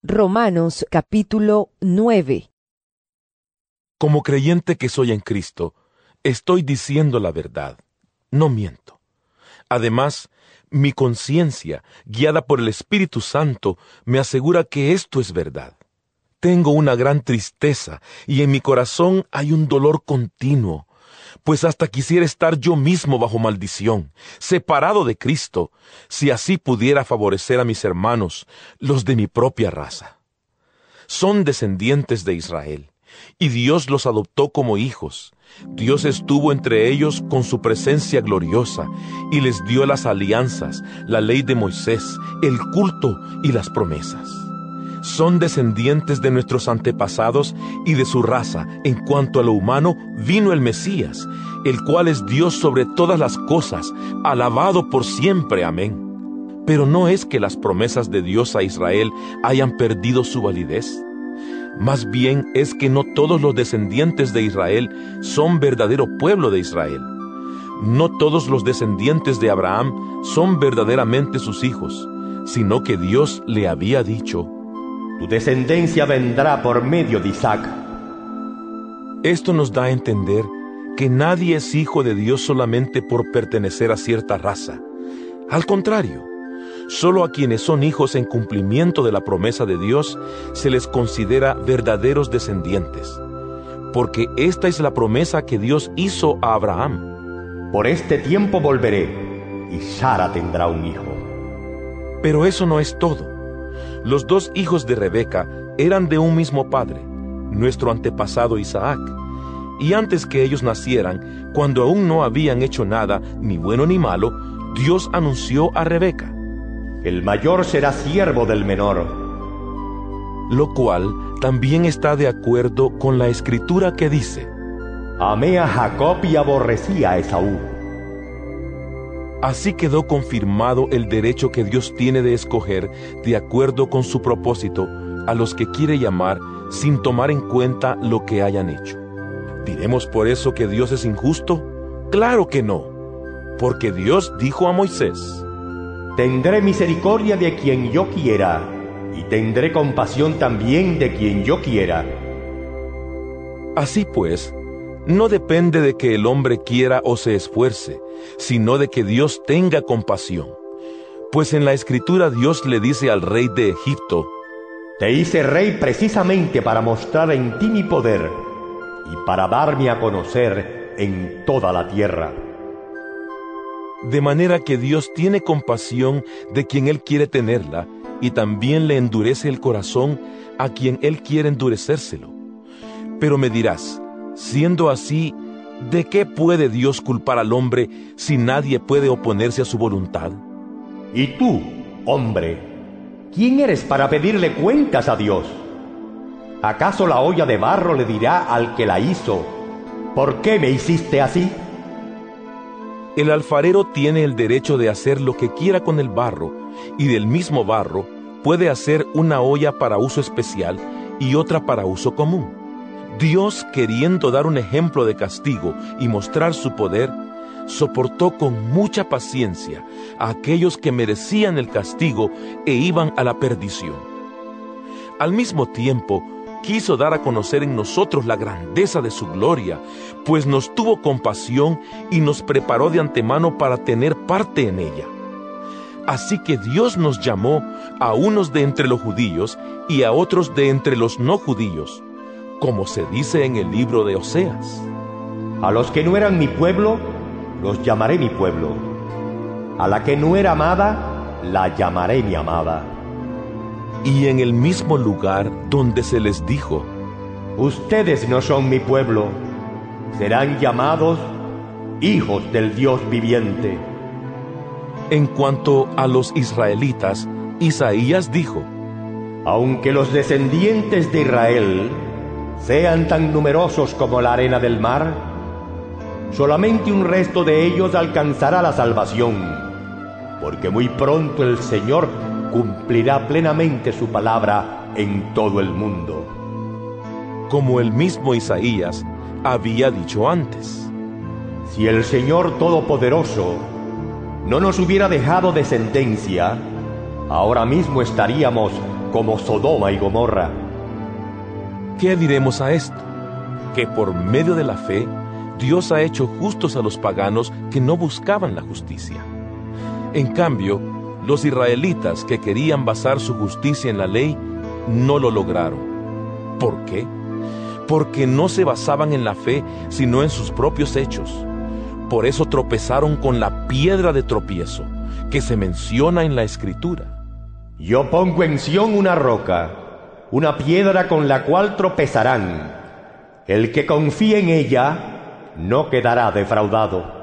Romanos capítulo 9. Como creyente que soy en Cristo, estoy diciendo la verdad, no miento. Además, mi conciencia, guiada por el Espíritu Santo, me asegura que esto es verdad. Tengo una gran tristeza y en mi corazón hay un dolor continuo, pues hasta quisiera estar yo mismo bajo maldición, separado de Cristo, si así pudiera favorecer a mis hermanos, los de mi propia raza. Son descendientes de Israel, y Dios los adoptó como hijos. Dios estuvo entre ellos con su presencia gloriosa, y les dio las alianzas, la ley de Moisés, el culto y las promesas. Son descendientes de nuestros antepasados y de su raza. En cuanto a lo humano, vino el Mesías, el cual es Dios sobre todas las cosas, alabado por siempre. Amén. Pero no es que las promesas de Dios a Israel hayan perdido su validez. Más bien es que no todos los descendientes de Israel son verdadero pueblo de Israel. No todos los descendientes de Abraham son verdaderamente sus hijos, sino que Dios le había dicho: tu descendencia vendrá por medio de Isaac. Esto nos da a entender que nadie es hijo de Dios solamente por pertenecer a cierta raza. Al contrario, solo a quienes son hijos en cumplimiento de la promesa de Dios se les considera verdaderos descendientes, porque esta es la promesa que Dios hizo a Abraham. Por este tiempo volveré, y Sara tendrá un hijo. Pero eso no es todo. Los dos hijos de Rebeca eran de un mismo padre, nuestro antepasado Isaac. Y antes que ellos nacieran, cuando aún no habían hecho nada, ni bueno ni malo, Dios anunció a Rebeca: el mayor será siervo del menor. Lo cual también está de acuerdo con la escritura que dice: amé a Jacob y aborrecí a Esaú. Así quedó confirmado el derecho que Dios tiene de escoger, de acuerdo con su propósito, a los que quiere llamar sin tomar en cuenta lo que hayan hecho. ¿Diremos por eso que Dios es injusto? Claro que no, porque Dios dijo a Moisés: tendré misericordia de quien yo quiera, y tendré compasión también de quien yo quiera. Así pues, no depende de que el hombre quiera o se esfuerce, sino de que Dios tenga compasión. Pues en la Escritura Dios le dice al rey de Egipto: te hice rey precisamente para mostrar en ti mi poder, y para darme a conocer en toda la tierra. De manera que Dios tiene compasión de quien Él quiere tenerla, y también le endurece el corazón a quien Él quiere endurecérselo. Pero me dirás, siendo así, ¿de qué puede Dios culpar al hombre si nadie puede oponerse a su voluntad? Y tú, hombre, ¿quién eres para pedirle cuentas a Dios? ¿Acaso la olla de barro le dirá al que la hizo: ¿por qué me hiciste así? El alfarero tiene el derecho de hacer lo que quiera con el barro, y del mismo barro puede hacer una olla para uso especial y otra para uso común. Dios, queriendo dar un ejemplo de castigo y mostrar su poder, soportó con mucha paciencia a aquellos que merecían el castigo e iban a la perdición. Al mismo tiempo, quiso dar a conocer en nosotros la grandeza de su gloria, pues nos tuvo compasión y nos preparó de antemano para tener parte en ella. Así que Dios nos llamó a unos de entre los judíos y a otros de entre los no judíos, como se dice en el libro de Oseas: a los que no eran mi pueblo, los llamaré mi pueblo. A la que no era amada, la llamaré mi amada. Y en el mismo lugar donde se les dijo: ustedes no son mi pueblo, serán llamados hijos del Dios viviente. En cuanto a los israelitas, Isaías dijo: aunque los descendientes de Israel sean tan numerosos como la arena del mar, solamente un resto de ellos alcanzará la salvación, porque muy pronto el Señor cumplirá plenamente su palabra en todo el mundo. Como el mismo Isaías había dicho antes: si el Señor Todopoderoso no nos hubiera dejado descendencia, ahora mismo estaríamos como Sodoma y Gomorra. ¿Qué diremos a esto? Que por medio de la fe, Dios ha hecho justos a los paganos que no buscaban la justicia. En cambio, los israelitas que querían basar su justicia en la ley, no lo lograron. ¿Por qué? Porque no se basaban en la fe, sino en sus propios hechos. Por eso tropezaron con la piedra de tropiezo, que se menciona en la Escritura. Yo pongo en Sión una roca, una piedra con la cual tropezarán. El que confíe en ella no quedará defraudado.